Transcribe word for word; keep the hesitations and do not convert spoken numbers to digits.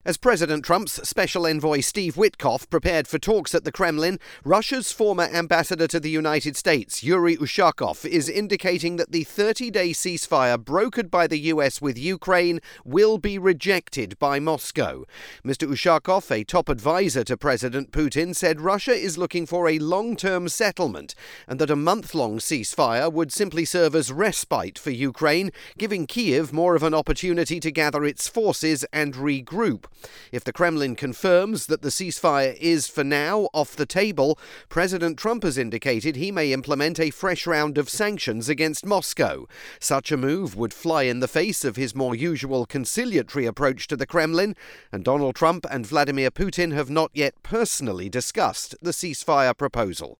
As President Trump's special envoy Steve Witkoff prepared for talks at the Kremlin, Russia's former ambassador to the United States, Yuri Ushakov, is indicating that the thirty-day ceasefire brokered by the U S with Ukraine will be rejected by Moscow. Mister Ushakov, a top advisor to President Putin, said Russia is looking for a long-term settlement and that a month-long ceasefire would simply serve as respite for Ukraine, giving Kyiv more of an opportunity to gather its forces and regroup. If the Kremlin confirms that the ceasefire is, for now, off the table, President Trump has indicated he may implement a fresh round of sanctions against Moscow. Such a move would fly in the face of his more usual conciliatory approach to the Kremlin, and Donald Trump and Vladimir Putin have not yet personally discussed the ceasefire proposal.